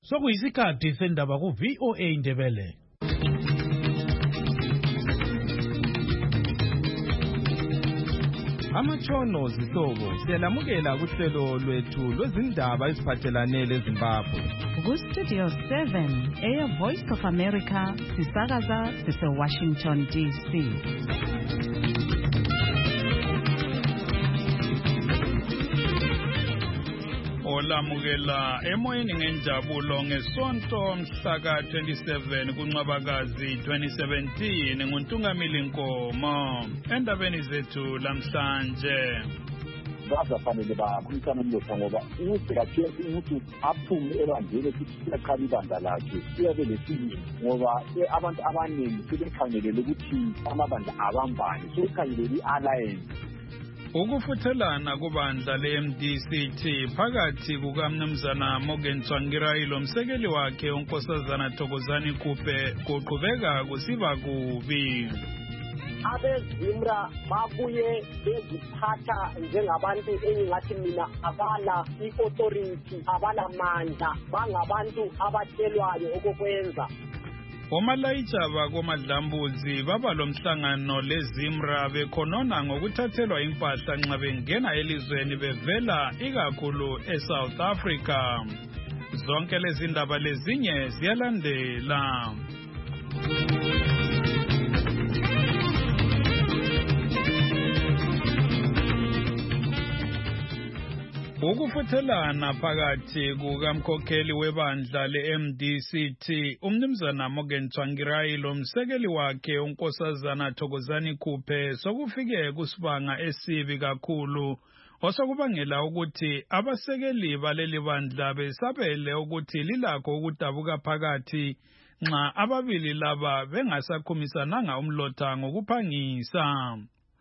Sokuyisikhathi sendaba ku VOA Indebele. Amatshono zihlobo siyalamukela kuhlelo lwethu lwezindaba eziphathelane leZimbabwe. Ku-Studio 7 Air Voice of America sisakaza sise-Washington DC. Olamukela emoyeni ngenjabulo ngesonto mhla ka-27 kuNcwabakazi 2017 nguNtungamili Nkomo. Endabeni zethu lamhlanje bazafanele bakhulumisana nomlotha ngoba ukuthi kathesi umuntu aphume ebandleni futhi aqala ibandla lakhe uyabe lesibili ngoba abantu abaningi sebekhangelele ukuthi amabandla abambane sekhangelele i-alliance. Ukufuthelana kubandla le-MDCT phakathi kukaMnumzana Morgan Tsvangirai lomsekeli wakhe uNkosazana Thokozani Kupe kuqhubeka kusiba kubi. AbeZimra babuye beziphatha njengabantu engingathi mina abala i-authority, abala mandla, bangabantu abatshelwayo okokwenza. Omalayitha bakoMadlambuzi baba lomhlangano leZimra bekhonona ngokuthathelwa impahla nxa bengena elizweni bevela ikakhulu eSouth Africa. Zonke lezi ndaba lezinye ziyalandela. Ukufuthelana phakathi kukamkhokheli webandla le-MDCT uMnumzana Morgan Tsvangirai lomsekeli wakhe uNkosazana Thokozani Kupe sokufike kusibanga esibi kakhulu osokubangela ukuthi abasekeli baleli bandla besabele ukuthi lilakho ukudabuka phakathi nxa ababili laba bengasakhumisananga umlotha ngokuphangisa.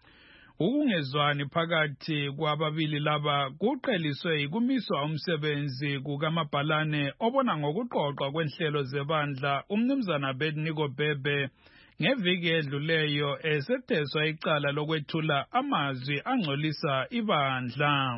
Ukungezwani phakathi kwababili laba kuqeliswe yikumiswa umsebenzi kukamabhalane obona ngokuqoqwa kwenhlelo zebandla uMnumzana Bedniko Bhebe ngeviki edluleyo esetheswa icala lokwethula amazwi angcolisa ibandla.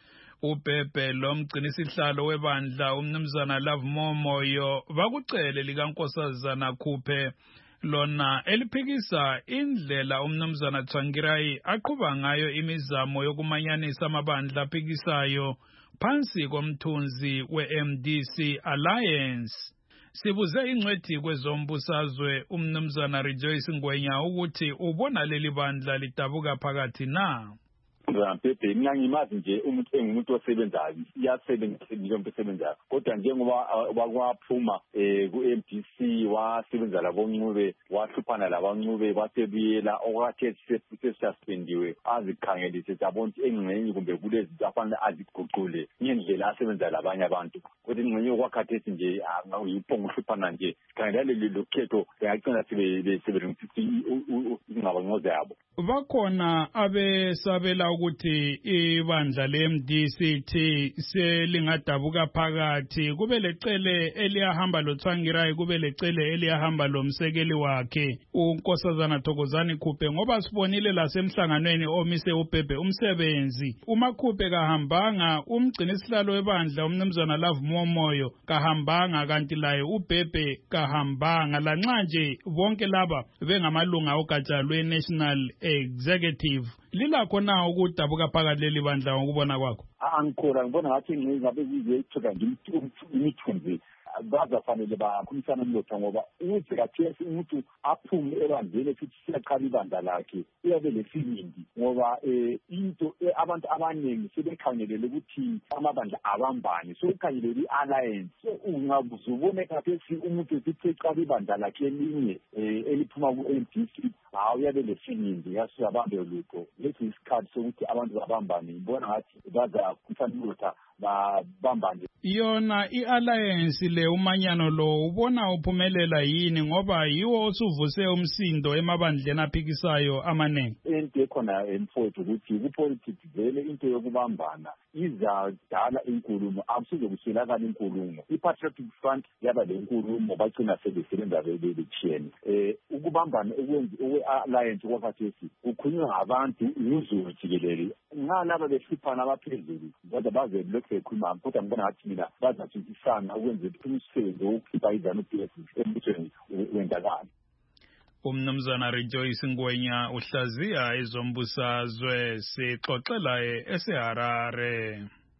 uBhebe lomgcinisihlalo webandla uMnumzana Love Momoyo bakucele likaNkosazana Kupe lona eliphikisa indlela uMnumzana Tsvangirai aqhuba ngayo imizamo yokumanyanisa amabandla aphikisayo phansi komthunzi we-MDC Alliance. Sibuze ingcwethi kwezombusazwe uMnumzana Rejoice Ngwenya ukuthi ubona leli bandla lidabuka phakathi na. Pepe mina ngimazi nje umuntu engumuntu osebenzayo iyasebenza into esebenzayo kodwa njengoba wakwaphuma ku-MDC wasebenza laboNcube wahluphana laboNcube wasebuyela okwathi sesaspendiwe azikhangelise zabona engcenye kumbe kulezi afanele aziguqule ngendlela asebenza labanye abantu kodwa ingcenye okwakhathesi nje yiphongo uhluphana nje khangela leli lokhetho yagcina sebelungisithi ingabangoza yabo. Bakhona abesabela ukuthi ibandla le-MDCT selingadabuka phakathi kube lecele eliyahamba loTsvangirai kube lecele eliyahamba lomsekeli wakhe uNkosazana Thokozani Kupe ngoba sibonile lasemhlanganweni omise uBhebe umsebenzi uMakupe kahambanga umgcinisihlalo webandla uMnumzana Love Momoyo kahambanga kanti laye uBhebe kahambanga lanxa nje bonke laba bengamalunga ogatsha lwe-National Executive. Lilakho na ukudabuka phakathi leli bandla ngokubona kwakho? Angikholwa ngibona ngathi ngabe kuzeyithoka imithunzi bazafanele bakhulumisana nomlotha ngoba ukuthi kathesi umuntu aphume ebandleni futhi siyaqala ibandla lakhe uyabe lesibindi ngoba into abantu abaningi sebekhangelele ukuthi amabandla abambane sekhangelele i-alliance ungabuzubone kathesi umuntu siqala ibandla lakhe elinye eliphuma ku-MDC uyabe lesibindi yasibambe lutho lesi isikhathi sokuthi abantu babambane ngibona ngathi bazakhulumisana nomlotha babambane. Yona i-alliance le umanyano lo ubona uphumelela yini ngoba yiwo osuvuse umsindo emabandleni aphikisayo amaningi? Into ekhona emfowethu ukuthi kupolitics vele into yokubambana izadala inkulumo akusize kuswelakala inkulumo. I-Patriotic Front yaba le nkulumo bagcina sebesebenza bethiyene. Ukubambana okwe-alliance kwakhathesi kukhulunywa ngabantu uzulu jikelele ngalaba besipha nabaphezulu kodwa baze lokho ekhuluma kodwa ngibona ngathi mina bazathintisana ukwenza umsebenzi wokukhipha izanu-PS embusweni wendakala. Umnumzana Rejoice Ngwenya uhlaziya ezombusazwe sixoxela eseHarare.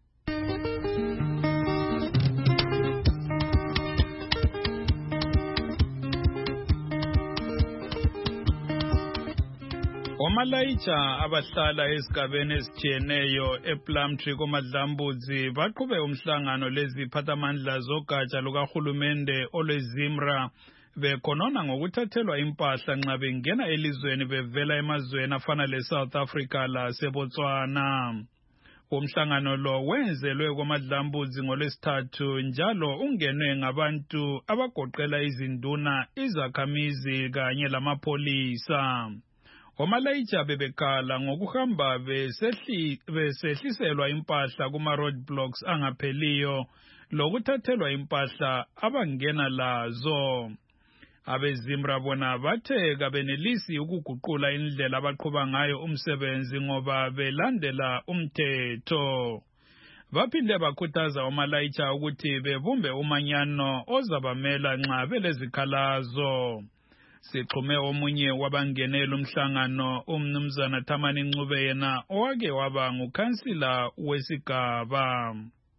Omalayitsha abahlala esigabeni esitshiyeneyo ePlumtree koMadlambuzi baqhube umhlangano leziphathamandla zogatsha lukahulumende olweZimra bekhonona ngokuthathelwa impahla nxa bengena elizweni bevela emazweni afana leSouth Africa laseBotswana. Umhlangano lo wenzelwe koMadlambuzi ngolwesithathu njalo ungenwe ngabantu abagoqela izinduna, izakhamizi kanye lamapholisa. Omalayitsha bebekhala ngokuhamba besehliselwa impahla kuma-roadblocks angapheliyo lokuthathelwa impahla abangena lazo. AbeZimra bona bathe kabenelisi ukuguqula indlela abaqhuba ngayo umsebenzi ngoba belandela umthetho. Baphinde bakhuthaza omalayitsha ukuthi bebumbe umanyano ozabamela nxa belezikhalazo. Sixhume omunye wabangenela umhlangano umnumzana Thamani Ncube yena owake waba ngukhansila wesigaba.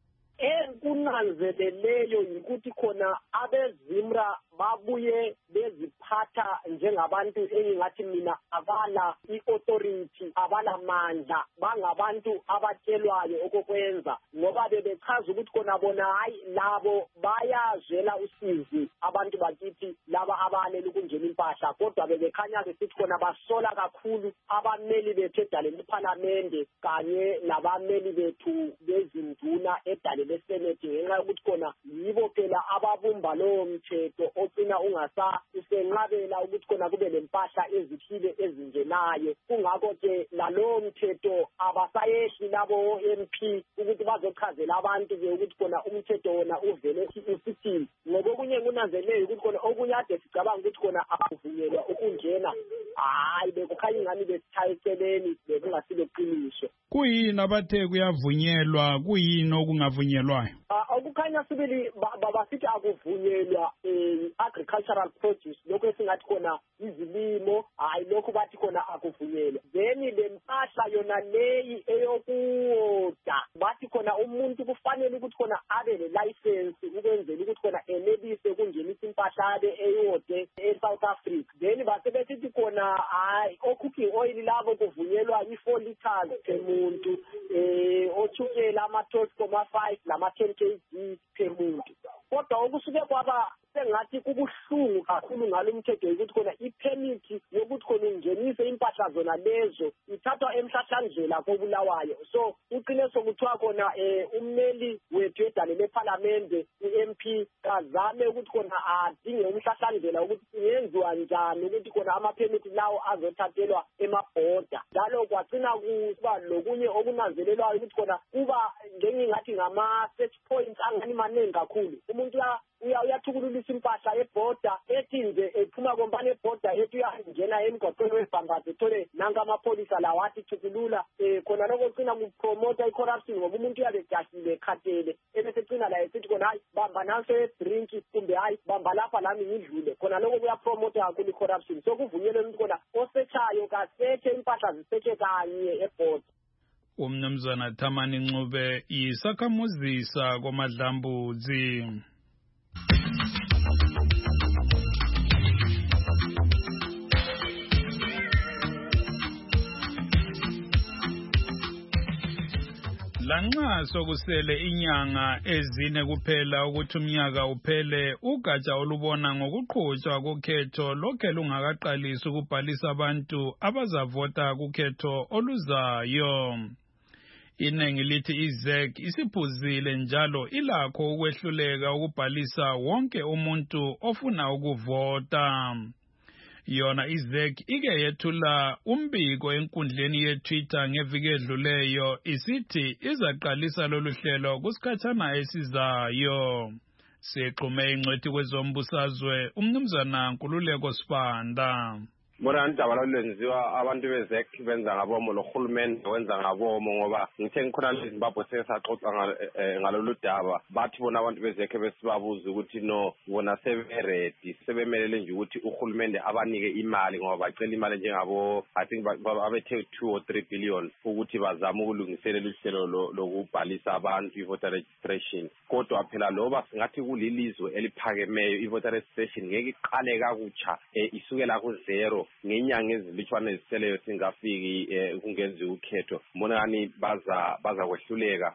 Kunanzeleleyo yikuthi khona abeZimra babuye beziphatha njengabantu engingathi mina abala i-authority, abala mandla, bangabantu abatshelwayo okokwenza ngoba bebechaza ukuthi khona bona hayi labo bayazwela usizi abantu bakithi laba abalela ukungena impahla, kodwa bebekhanya besithi khona basola kakhulu abameli bethu edaleni lephalamende kanye nabameli bethu bezinduna edaleni lesenate ngenxa yokuthi khona yibo phela ababumba lowo mthetho ocina usenqabela ukuthi khona kube lempahla ezithile ezingenayo. Kungakho-ke lalowo mthetho abasayehli labo MP ukuthi bazochazela abantu-ke ukuthi khona umthetho wona uvele usithini. Ngokokunye kunanzelele ukuthi khona okunye ade sicabanga ukuthi khona akuvunyelwa ukungena, hayi bekukhanya ingani besithaye eceleni bekungasilo qiniso. Kuyini abathe kuyavunyelwa, kuyini okungavunyelwayo? Okukhanya sibili basithi akuvunyelwa agricultural produce, lokho esingathi khona izilimo, hayi lokho bathi khona akuvunyelwa. Then le mpahla yona leyi eyokuwoda bathi khona umuntu kufanele ukuthi khona abe le-license ukwenzela ukuthi khona enelise ukungenisa impahla eyode eSouth Africa. Then basebesithi khona hayi o-cooking oil labo kuvunyelwa i-4 liters per muntu, othukela ama-12.5 lama-10 kg per muntu. Kodwa okusuke kwaba sengathi kubuhlungu kakhulu ngalo mthetho ukuthi khona i-permit yokuthi khona ungenise impahla zona lezo ithathwa emhlahlandlela koBulawayo. So uqine sokuthiwa khona ummeli wethu edale lephalamende i-MP kazame ukuthi khona adinge umhlahlandlela ukuthi yenziwa njani ukuthi khona ama-permit lawo azothathelwa emabhoda. Njalo kwagcina kuba lokunye okunanzelelwayo ukuthi khona kuba ngengingathi ngama-search points angani maningi kakhulu. Umuntu uyathukululisa impahla ebhoda ethi nje ephuma kompani ebhoda ethi uyangena emgwaqweni webhambazi ethole nanka amapholisa lawo athi thukulula. Khona lokho cina kupromota i-corruption ngoba umuntu uyabe ejahile ekhathele ebesecina la esithi khona hayi bamba nanso drink kumbe hayi bamba lapha lami ngidlule. Khona lokho kuyapromota kakhulu i-corruption. So kuvunyelwe ukuthi khona osechayo kasethe impahla zisethe kanye ebhoda. Umnumzana Thamani Ncube yisakhamuzisa koMadlambuzi. Lanxa sokusele inyanga ezine kuphela ukuthi umnyaka uphele, ugatsha olubona ngokuqhutshwa kokhetho lokhe lungakaqalisi ukubhalisa abantu abazavota kukhetho oluzayo. Inengi lithi iZEC isiphuzile njalo ilakho ukwehluleka ukubhalisa wonke umuntu ofuna ukuvota. Yona iZEC ike yethula umbiko enkundleni yeTwitter ngeviki edluleyo isithi izaqalisa lolu hlelo kusikhathana esizayo. Sixhume ingcwethi kwezombusazwe umnumzana Nkululeko Sibanda. Bona indaba lenziwa abantu bezek benza ngabomo lo hulumende wenza ngabomo ngoba ngithe ngikhona leZimbabwe sesaxoxa ngalolu daba bathi bona abantu bezek besibabuza ukuthi no bona seberedi sebemelele nje ukuthi uhulumende abanike imali ngoba bacela imali njengabo I think abethe 2 or 3 billion ukuthi bazame ukulungiselela ihlelo lokubhalisa abantu i-voter registration kodwa phela loba singathi kulilizwe eliphakemeyo i-voter registration ngeke iqale kakutsha isukela ku-0 ngenyanga ezilitshwana eziseleyo singafiki kungenziwa ukhetho mbona ngani baza kwehluleka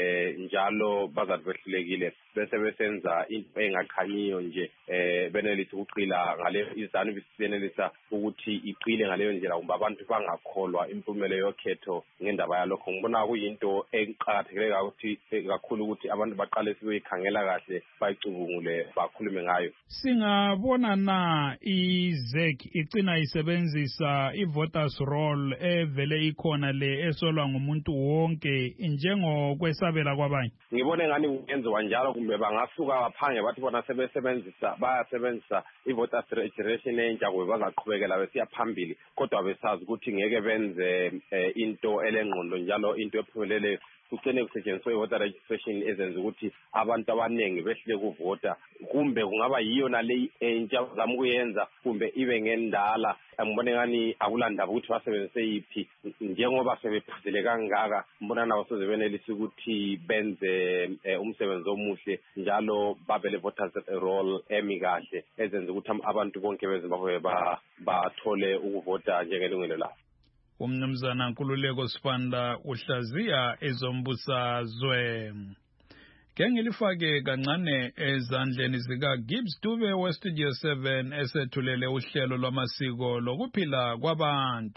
njalo bazakwehlulekile bese besenza into engakhanyiyo nje benelisa ukuqila ngale izanu bisenelisa ukuthi iqile ngaleyo ndlela kumbe abantu bangakholwa impumelo yokhetho ngendaba yalokho ngibona kuyinto eqhakathekile kakhulu ukuthi abantu baqale sibeyikhangela kahle bayicubungule bakhulume ngayo. Singabona na iZEC icina isebenzisa i-voters roll evele ikhona le esolwa ngumuntu wonke njengokwesabela kwabanye. Ngibone ngani kungenziwa njalo kumbe bangasuka baphange bathi bona bayasebenzisa i-voters registration entsha kube bazaqhubekela besiya phambili kodwa besazi ukuthi ngeke benze into elengqondo njalo into ephumelele kugcine kusetshenziswa i-voter registration ezenza ukuthi abantu abaningi behlile kuvota kumbe kungaba yiyo nale entsha zama ukuyenza kumbe ibe ngendala ngibone ngani akulandaba ukuthi basebenzise yiphi njengoba sebephuzile kangaka mbona nabo sebenelisa ukuthi benze umsebenzi omuhle njalo babele voters roll emikahle ezenza ukuthi abantu bonke beZimbabwe bathole ukuvota njengelungelo labo. Umnumzana Nkululeko Sibanda uhlaziya ezombusazwe. Ngengilifake kancane ezandleni zika Gibbs Dube weStudio 7 esethulele uhlelo lwamasiko lokuphila kwabantu.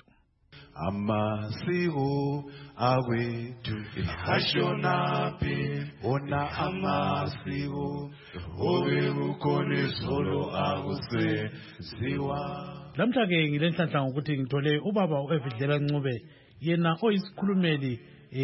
Amasiko awethu ashonaphi ona amasiko obekukhona izolo akusenziwa. Lamhla-ke ngilenhlanhla ngokuthi ngithole ubaba uEvidlela Ncube yena oyisikhulumeli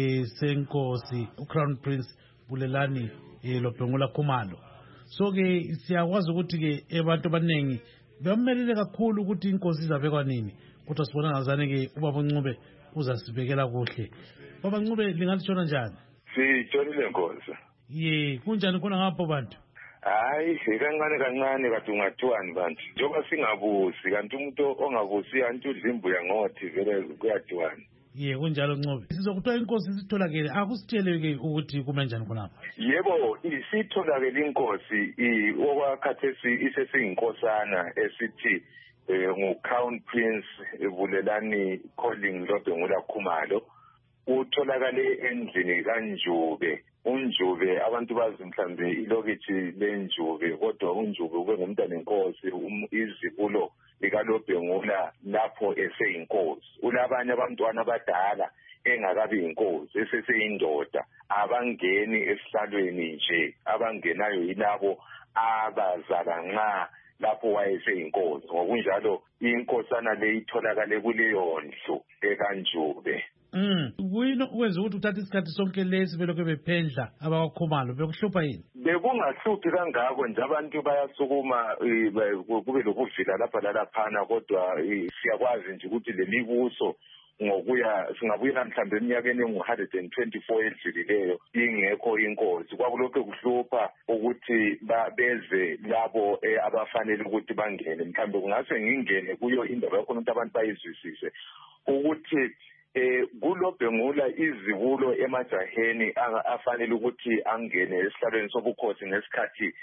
senkosi uCrown Prince Bulelani loBhengula Khumalo. So-ke siyakwazi ukuthi-ke abantu abaningi bamelele kakhulu ukuthi inkosi izabekwa nini kodwa sibona ngazane-ke ubaba Ncube uzasibekela kuhle. Baba Ncube lingalishona njani? Sitholile nkosi. Kunjani khona ngapho bantu? Hayi kancane kade ungathiwani bantu njengoba singabusi kanti umuntu ongabusi kanti udla imbuya ngothi vele kuyathiwani. Kunjalo Ncube. Sizokuthola inkosi isitholakele akusitshele-ke ukuthi kume njani khonapha. Yebo isitholakele inkosi okwakhathesi iseseyinkosana esithi ngu-Crown Prince Bulelani Calling loBhengula Khumalo utholakale endlini kaNjube. uNjube abantu bazi mhlambe ilokithi leNjube kodwa uNjube ube ngumntana enkosi izibulo likaLobhengula lapho eseyinkosi. Ulabanye abantwana abadala engakabi inkosi eseseyindoda abangeni esihlalweni nje abangenayo yilabo abazala nxa lapho wayeseyinkosi. Ngokunjalo inkosana le itholakale kuleyo ndlu ekaNjube. Kuyini ukwenza ukuthi uthathe isikhathi sonke lesi belokhu bephendla abawakhumalo bekuhlupha yini? Bekungahluphi kangako nje abantu bayasukuma kube lokuvila lapha lalaphana kodwa siyakwazi nje ukuthi lemibuso singabuyela mhlawumbe eminyakeni engu-124 edlulileyo ingekho inkosi kwakulokhu kuhlupha ukuthi beze labo abafanele ukuthi bangene. Mhlawumbe kungase ngingene kuyo indaba yakhona ukuthi abantu bayizwisise ukuthi kuLobhengula izibulo emajaheni afanele ukuthi angene esihlalweni sobukhosi ngesikhathi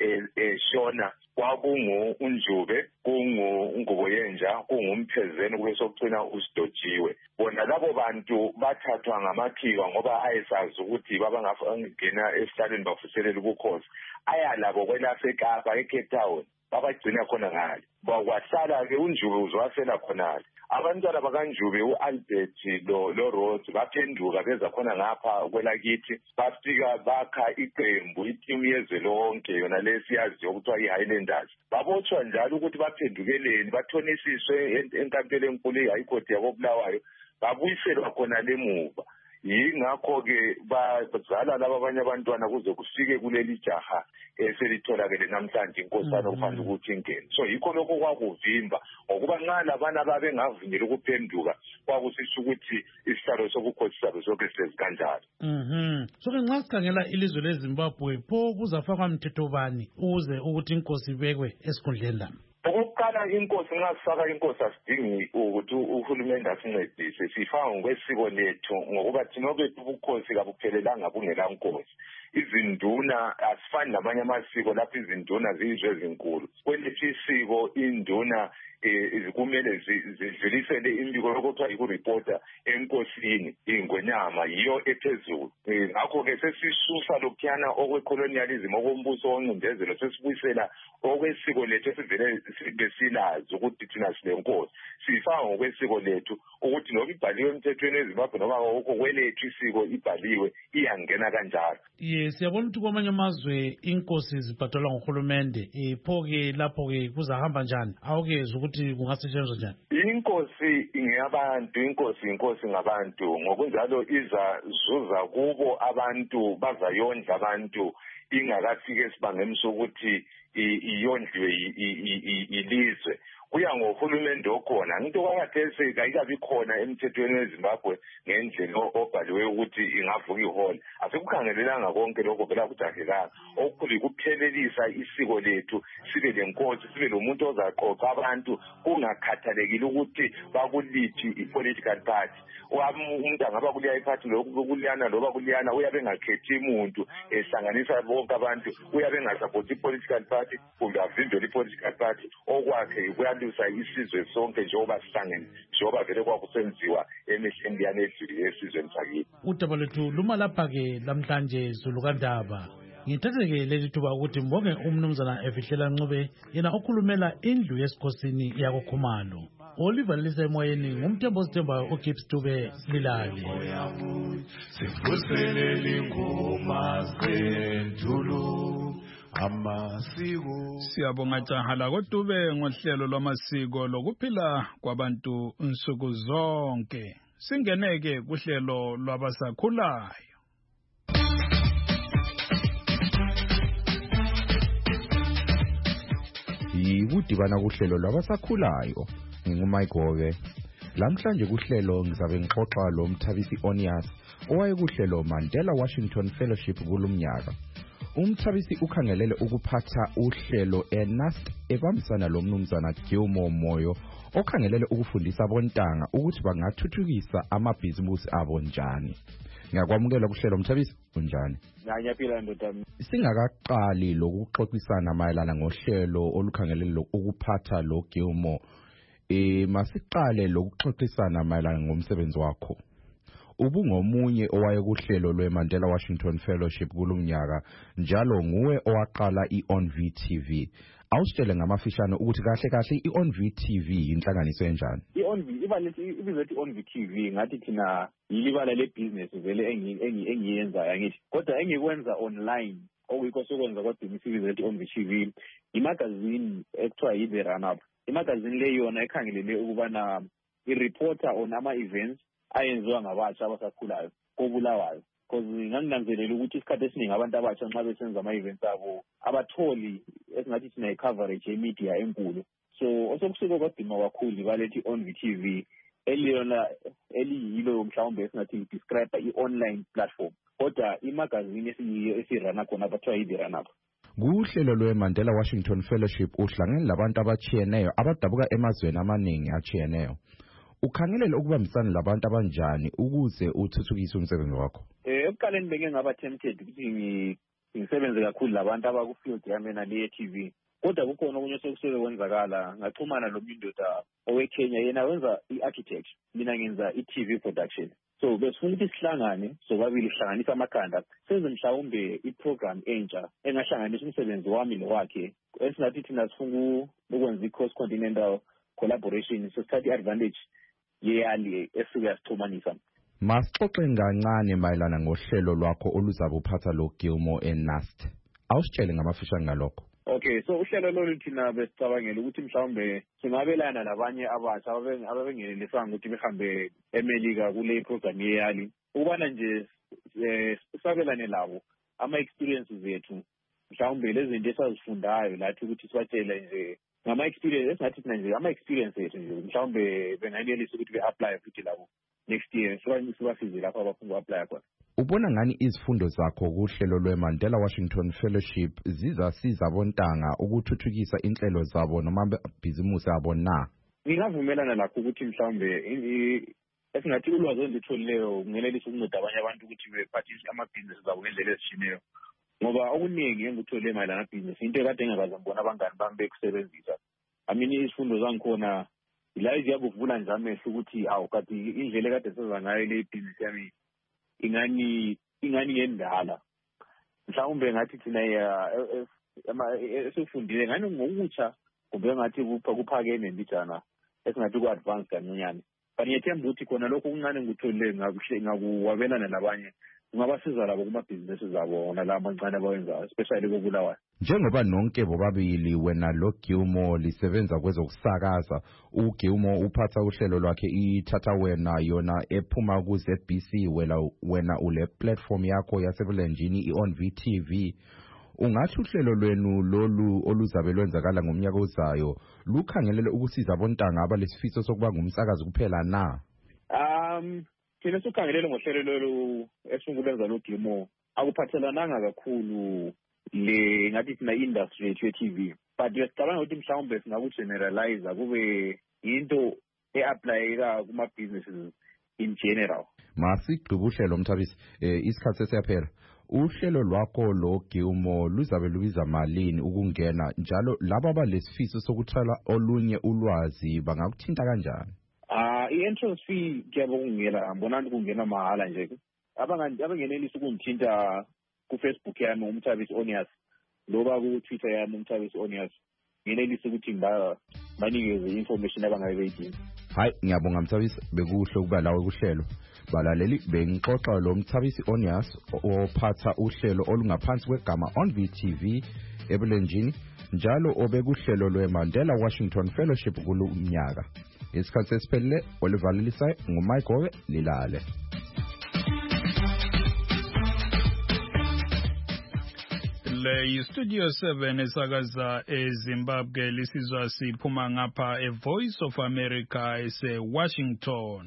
shona kwakungu-uNjube, kungu-Nguboyenja, kunguMphezeni kube sokucina uSidotshiwe. Bona labo bantu bathathwa ngamakhiwa ngoba ayesazi ukuthi babangangena esihlalweni bavuselela ubukhosi aya labo kwelaseKapa eCape Town babagcina khona ngale. Kwahlala-ke uNjube uzwasela khonale. Abantwana bakaNjube u-Albert loRose baphenduka beza khona ngapha kwelakithi bafika bakha iqembu itimu yezwe lonke yona lesiyaziyo kuthiwa i-Highlanders. Babotshwa njalo ukuthi baphendukeleni bathonisiswe enkampeni enkulu i-High Court yakoBulawayo babuyiselwa khona lemuva. yingakho-ke bazala laba abanye abantwana kuze kufike kuleli jaha eselitholakele namhlanje inkosana okufanele ukuthi ingene. So yikho lokho kwakuvimba ngokuba nxa labana babengavunyela ukuphenduka kwakusisho ukuthi isihlalo sobukhosi sabo sonke sihlezi kanjalo. So-ke nxa sikhangela ilizwe leZimbabwe pho kuzafakwa mthetho bani ukuze ukuthi inkosi ibekwe esikhundleni lami? Okokuqala inkosi nxa sifaka inkosi asidingi ukuthi uhulumende asincedise, sifaka ngokwesiko lethu ngokuba thina okwethu ubukhosi kabuphelelanga bungela nkosi. Izinduna asifani namanye amasiko lapho izinduna ziyizwe ezinkulu. Kwelethu isiko induna kumele zidlulisele imbiko lokuthiwa yikuripota enkosini ingonyama yiyo ephezulu. Ngakho-ke sesisusa lokhuyana okwecolonialism okombuso woncindezelo sesibuyisela okwesiko lethu esivele besilazi ukuthi thina silenkosi. Sifaka ngokwesiko lethu ukuthi noma ibhaliwe emthethweni weZimbabwe noma okho kwelethu isiko ibhaliwe iyangena kanjalo. Siyabona ukuthi kwamanye amazwe inkosi zibhadalwa nguhulumende. Pho-ke lapho-ke kuzahamba njani? Awukezwa ukuthi kungasetshenziswa njani? Inkosi ngabantu, inkosi ngabantu. Ngokunjalo izazuza kubo abantu, bazayondla abantu ingakafike esibangeni sokuthi iyondliwe ilizwe. Kuya ngohulumende okhona. Into kwakhathesi ayikabi khona emthethweni weZimbabwe ngendlela obhaliwe ukuthi ingavuka ihole. Asikukhangelelanga konke lokho vela kujahekanga. Okukhulu kuphelelisa isiko lethu, sibe lenkosi, sibe lomuntu ozaqoqa abantu kungakhathalekile ukuthi bakulithi i-political party. Umuntu angaba kuliya iphathi lokuliyana loba kuliyana uyabe engakhethi umuntu ehlanganisa bonke abantu, uyabe engasapoti i-political party kumbe avimbele i-political party. Okwakhe kuyalusa isizwe sonke njengoba sihlangene, njengoba vele kwakusenziwa emehlweni liyana edlulile esizweni sakithi. Udaba lwethu luma lapha-ke lamhlanje Zulukandaba. Ngithathe-ke leli thuba ukuthi mbonge umnumzana Efihlela Ncube yena okhulumela indlu yesikhosini yakoKhumalo. Oliver Lisa emoyeni ngumthembo sithembayo uGibbs Dube Lilale. Sivuselele ingoma zendulo amasiko. Siyabonga jahala kodube ngohlelo lwamasiko lokuphila kwabantu insuku zonke. Singeneke kuhlelo lwabasakhulayo. Yikudibana kuhlelo lwabasakhulayo. NginguMayigobe. Lamhlanje kuhlelo ngizabe ngixoxa lo Mthabisi Onias owayekuhlelo Mandela Washington Fellowship kulumnyaka. Umthabisi ukhangelele ukuphatha uhlelo eNAST ebambisana lo mnumzana Gilmore Moyo okhangelele ukufundisa abontanga ukuthi bangathuthukisa amabhizimusi abo njani. Ngiyakwamukela kuhlelo Mthabisi, unjani? Ngiyaphila ndodana. Singakaqali lokuxoxisana mayelana ngohlelo olukhangelele ukuphatha lo Gilmore, masiqale lokuxoxisana mayelana ngomsebenzi wakho. Ubungomunye owayekuhlelo lweMandela Washington Fellowship kulumnyaka, njalo nguwe owaqala iONV TV. Awusitshele ngamafishane ukuthi kahle kahle iONV TV inhlanganiso enjani? iONV ibizwe iONV TV ngathi thina yilibala lebusiness vele engiyenza yangithi. Kodwa engikwenza online okuyikho sokwenza kodwa ibizwe iONV TV imagazine ekuthiwa yiThe Run Up. Imagazine le yona ekhangelele ukubana i-reporter on ama-events ayenziwa ngabatsha abasakhulayo koBulawayo. Because nganginanzelela ukuthi isikhathi esiningi abantu abatsha nxa besenza ama-events abo abatholi esingathi thina i-coverage ye-media enkulu. So osokusiko kwadima kakhulu balethi iONV TV eliyona eliyilo mhlawumbe esingathi describe i-online platform. Kodwa imagazine esirana khona abathiwa yiThe Run Up. Kuhlelo lweMandela Washington Fellowship uhlangene labantu abachiyeneyo abadabuka emazweni amaningi achiyeneyo. Ukhangelele ukubambisana labantu abanjani ukuze uthuthukise umsebenzi wakho? Ekuqaleni benge ngaba tempted ukuthi ngisebenze kakhulu labantu abakufield yamena le TV. Kodwa kukhona okunye sokusele kwenzakala, ngaxhumana nomundoda oweKenya yena wenza i-architect, mina ngenza i-TV production. So besifuna ukuthi sihlangane sobabili sihlanganisa amakhanda senze mhlawumbe iprogram entsha engahlanganisa umsebenzi wami nowakhe esingathi thina sifuna ukwenza i-cross continental collaboration sesithatha i-advantage yeyali esuke yasixhumanisa. Masixoxe kancane mayelana ngohlelo lwakho oluzabe uphatha lo Gilmore eNAST. Awusitshele ngamafishane ngalokho. Okay, so uhlelo lolu thina besicabangela ukuthi mhlawumbe singabelana labanye abatsha ababengenelisanga ukuthi behambe eMelika kule program yeyali. ukubana nje sabelane labo ama-experiences ethu mhlawumbe lezi zinto esazifundayo lathi ukuthi sibatshele nje ngama-experience esingathi thina nje ama-experience ethu nje mhlawumbe bengayenelisa ukuthi be-aplaye futhi labo next year sibasize lapho abafuna uku-aplaya khona. Ubona ngani izifundo zakho kuhlelo lwe-Mandela Washington Fellowship zizasiza abontanga ukuthuthukisa inhlelo zabo noma amabhizimusi abo na? Ngingavumelana lakho ukuthi mhlawumbe esingathi ulwazi olitholileyo kungenelisa ukunceda abanye abantu ukuthi bephathise amabhizinisi zabo ngendlela ezishineyo, ngoba okuningi engikuthole mayelana nabhizinisi into ekade engakaze ngibona abangani bami bekusebenzisa. Izifundo zangikhona la ziyakuvula nje amehlo ukuthi awu kanti indlela ekade senza ngayo le bhizinisi yami ingani yendala. Mhlawumbe ngathi thina esifundile ngani ngokutsha kumbe ngathi kuphakeme mbijana esingathi ku-advance kancinyane. But ngiyethemba ukuthi khona lokho okuncane ngikutholile ngakuwabelana labanye kungabasiza labo kumabhizinisi zabo nala amancane abawenzayo, especially koBulawayo. Njengoba nonke bobabili wena lo Gilmore lisebenza kwezokusakaza, uGilmore uphatha uhlelo lwakhe ithatha wena yona ephuma ku-ZBC, wena ule platform yakho yasebulenjini i-On VTV. Ungathi uhlelo lwenu lolu oluzabe lwenzakala ngomnyaka ozayo lukhangelele ukusiza abontanga abalesifiso sokuba ngumsakazi kuphela na? Thina sikhangelele ngohlelo lolu esungulwenza lo Gilmore akuphathelananga kakhulu le ngathi thina industry yethu ye-TV, but ngiyacabanga ukuthi mhlawumbe singaku-generalize kube yinto e-aplayeka kuma-businesses in general. Masigqiba uhlelo Mthabisi, isikhathi sesiyaphela. Uhlelo lwakho lo Gilmore luzabe lubiza malini ukungena, njalo labo abalesifiso sokuthola olunye ulwazi bangakuthinta kanjani? I-entrance fee kuyaba kungena, ngibona kungena mahala nje. Abangenelisa ukungithinta ku-Facebook yami uMthabisi Onias, loba ku-Twitter yami uMthabisi Onias, ngenelisa ukuthi banikeze information abangabe beyidinga. Hayi, ngiyabonga Mthabisi, bekuhle ukuba lawe kuhlelo. Balaleli, bengixoxa lo Mthabisi Onias ophatha uhlelo olungaphansi kwegama On VTV ebulenjini, njalo obekuhlelo lwe-Mandela Washington Fellowship kulo umnyaka. Isikhathi sesiphelile, olivalelisayo nguMike Lilale. Le Studio 7 esakaza eZimbabwe lisizwa siphuma ngapha eVoice of America ese-Washington.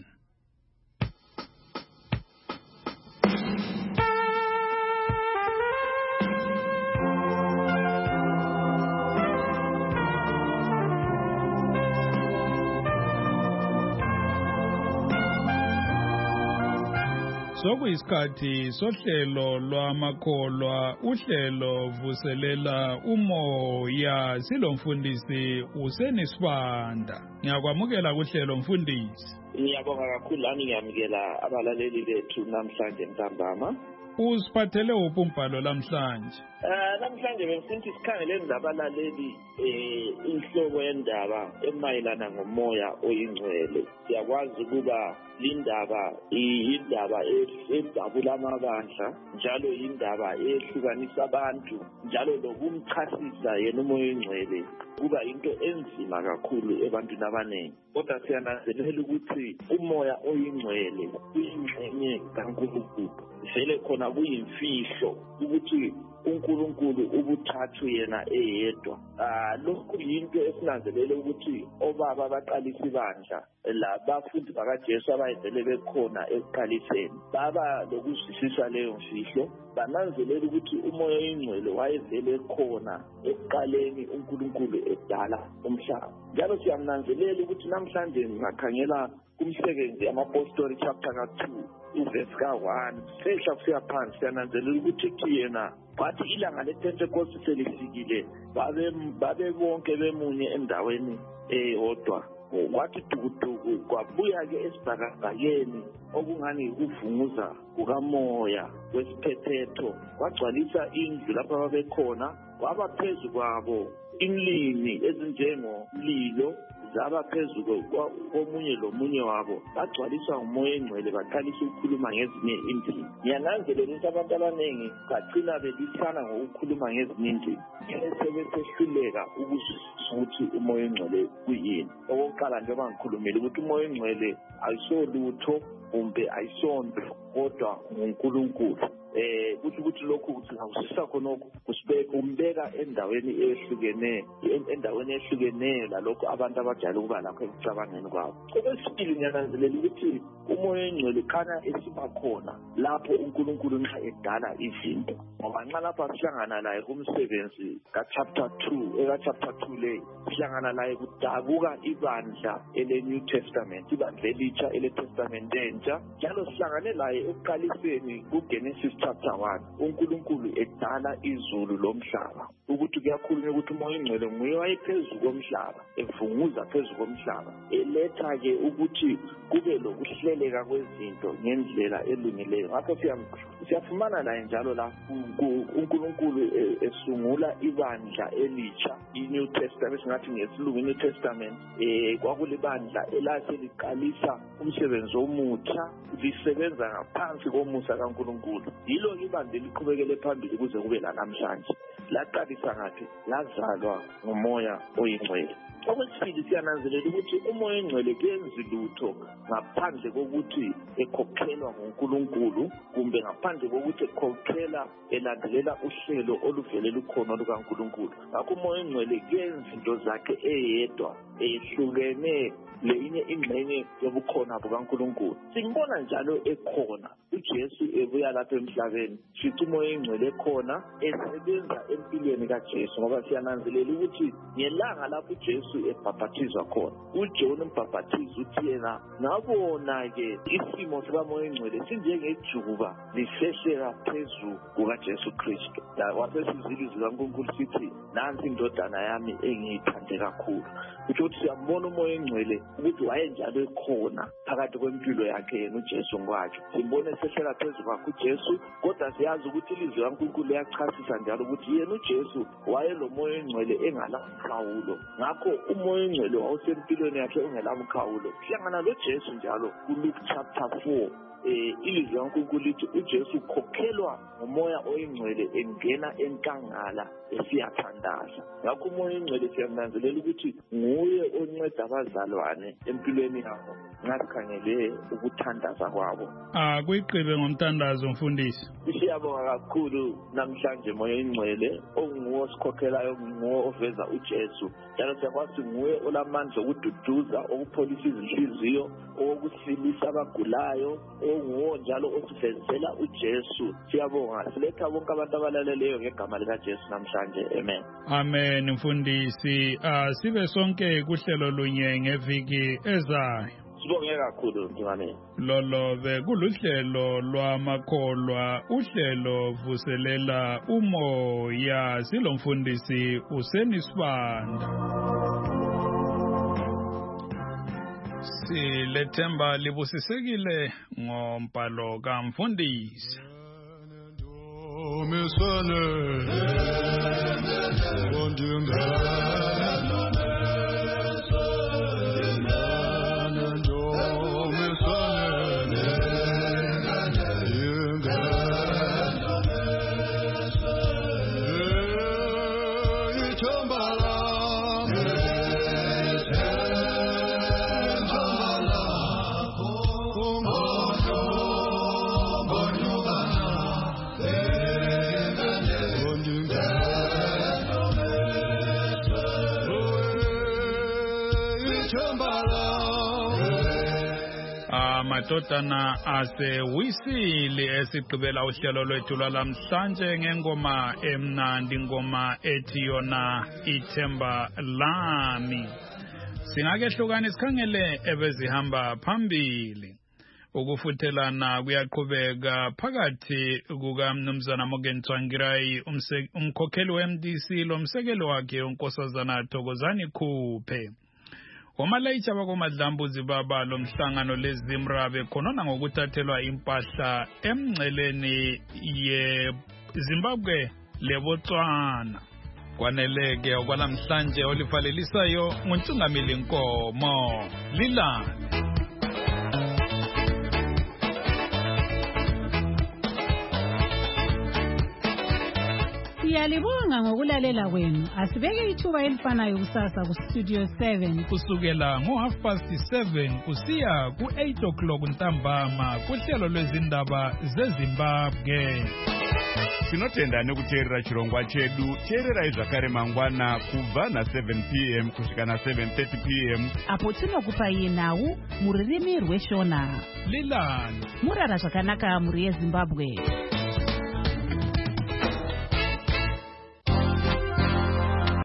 Sokuyisikhathi sohlelo lwamakholwa, uhlelo vuselela umoya. Silomfundisi usenisibanda. Ngiyakwamukela kuhlelo mfundisi. Ngiyabonga kakhulu lami, ngiyamukela abalaleli bethu namhlanje ntambama. Usiphathele uphi umbhalo lamhlanje? Namhlanje bengisithi sikhangeleni labalaleli inhlobo yendaba emayelana ngomoya oyingcwele. Siyakwazi ukuba lindaba indaba edabula amabandla, njalo indaba ehlukanisa abantu, njalo lokumchasisa yena umoya oyingcwele kuba into enzima kakhulu ebantwini abaningi. Kodwa siyananzelela ukuthi umoya oyingcwele uyingxenye kaNkulunkulu. Vele khona kuyimfihlo ukuthi uNkulunkulu ubuthathu yena eyedwa. Lokhu yinto esinanzelele ukuthi obaba abaqalisa ibandla labafundi bakaJesu abayevele bekhona ekuqaliseni baba lokuzwisisa leyo mfihlo, bananzelela ukuthi umoya oyingcwele wayevele khona ekuqaleni uNkulunkulu edala umhlaba. Njalo siyamnanzelela ukuthi namhlanje singakhangela kumsebenzi yamapostoli chapter ka-2 uverse ka-1 sehla kusiya phansi, siyananzelela ukuthi yena wathi ilanga lePentecost selifikile babe bonke bemunye endaweni eyodwa. Wathi dukuduku kwabuya-ke esibhakabhakeni okungani yikuvunguza kukamoya wesiphephetho, kwagcwalisa indlu lapho ababekhona, kwaba phezu kwabo inlimi ezinjengomlilo zaba phezu komunye lomunye wabo, bagcwaliswa ngumoya oyingcwele, baqalisa ukukhuluma ngezinye indimi. Ngiyananzelela ukuthi abantu abaningi bagcina belisana ngokukhuluma ngezinye indimi, sebesehluleka ukuzwisisa ukuthi umoya oyingcwele kuyini. Okokuqala njengoba ngikhulumile ukuthi umoya oyingcwele ayisolutho kumbe ayisonto kodwa nguNkulunkulu. Kuthi ukuthi lokhu singawusisa khonokho umbeka endaweni ehlukeneyo lalokho abantu abajayele ukuba lakho ekucabangeni kwabo. Okwesibili ngiyananzelela ukuthi umoya oyingcwele khanya esiba khona lapho uNkulunkulu nxa edala izinto, ngoba nxa lapha sihlangana laye kumsebenzi chapter 2 le sihlangana laye kudabuka ibandla ele-New Testament, ibandla elitsha ele-Testament entsha, njalo sihlangane laye ekuqaliseni kuGenesis chapter 1 uNkulunkulu edala izulu lomhlaba, ukuthi kuyakhulunywa ukuthi umoya oyingcwele nguye wayephezu komhlaba evunguza phezu komhlaba eletha-ke ukuthi kube lokuhleleka kwezinto ngendlela elungileyo. Ngakho siyafumana laye njalo la uNkulunkulu esungula ibandla elitsha, i-New Testament, singathi ngesilungu i-New Testament, kwakulibandla elaseliqalisa umsebenzi omutsha lisebenza ngaphansi komusa kaNkulunkulu. Yilo ibandla eliqhubekele phambili kuze kube lanamhlanje. Laqalisa ngaphi? Lazalwa ngumoya oyingcwele. Okwesibili siyananzelela ukuthi umoya oyingcwele kenzi lutho ngaphandle kokuthi ekhokhelwa nguNkulunkulu kumbe ngaphandle kokuthi ekhokhela elandelela uhlelo oluvele lukhona lukaNkulunkulu. Ngakho umoya oyingcwele kenzi into zakhe eyedwa ehlukene leyinye ingxenye yobukhona bukaNkulunkulu. Simbona njalo ekhona uJesu ebuya lapha emhlabeni, sithi umoya oyingcwele ekhona esebenza empilweni kaJesu, ngoba siyananzelela ukuthi ngelanga lapho uJesu ebhaphathizwa khona uJohn umbhaphathizi uthi yena ngabona-ke isimo sikamoya oyingcwele sinjengejuba lisehlela phezu kukaJesu Kristu. Wasesizwile izwi likaNkulunkulu sithi nansi indodana yami engiyithande kakhulu. Kutsho ukuthi siyambona umoya oyingcwele ukuthi wayenjalo ekhona phakathi kwempilo yakhe yena uJesu ngokwakhe. Simbona esehlela phezu kwakhe uJesu, kodwa siyazi ukuthi ilizwi likaNkulunkulu liyachasisa njalo ukuthi yena uJesu wayelomoya oyingcwele engalamkhawulo. Ngakho umoya oyingcwele wawusempilweni yakhe ungelamkhawulo. Sihlangana loJesu njalo kuLuke chapter 4. Ilizwi likaNkulunkulu lithi uJesu ukhokhelwa ngumoya oyingcwele engena enkangala esiyathandaza. Ngakho umoya oyingcwele siyananzelela ukuthi nguye onceda abazalwane empilweni yabo nxa sikhangele ukuthandaza kwabo. Kuyiqibe ngomthandazo mfundisi. Siyabonga kakhulu namhlanje moya oyingcwele onguwo osikhokhelayo, nguwo oveza uJesu, njalo siyakwazi nguye olamandla okududuza, okupholisa izinhliziyo, okusilisa abagulayo, onguwo njalo osivezela uJesu. Siyabonga, siletha bonke abantu abalaleleyo ngegama likaJesu namhlanje. Amen. Amen mfundisi. Sibe sonke kuhlelo lunye ngeviki ezayo. Sibonge kakhulu mthimane. Lolobe kuluhlelo lwamakholwa, uhlelo vuselela umoya. Silomfundisi uSenisibanda. Silethemba libusisekile ngombhalo kamfundisi. Amadodana asewisile esigqibela uhlelo lwethu lwalamhlanje ngengoma emnandi, ingoma ethi yona ithemba lami. Singakehlukana sikhangele ebezihamba phambili. Ukufuthelana kuyaqhubeka phakathi kukaMnumzana Morgan Tsvangirai, umkhokheli weMDC, lomsekeli wakhe uNkosazana Thokozani Khuphe. Omalayitsha bakomadlambuzi baba lomhlangano leZimra bekhonona ngokuthathelwa impahla emngceleni yeZimbabwe leBotswana. Kwaneleke okwalamhlanje olivalelisayo nguNtsungamili Nkomo. Lilani. Siyalibonga ngokulalela kwenu. Asibeke ithuba elifanayo kusasa kuStudio 7 kusukela ngo7:30 kusiya ku8 ntambama kuhlelo lwezindaba zeZimbabwe. Tinotenda nekuteerera chirongwa chedu. Teererai zvakare mangwana kubva na7 p.m. kusvika na7:30 p.m. apo tinokupai nhau muririmi rweShona. Lilani Murara zvakanaka muri yeZimbabwe.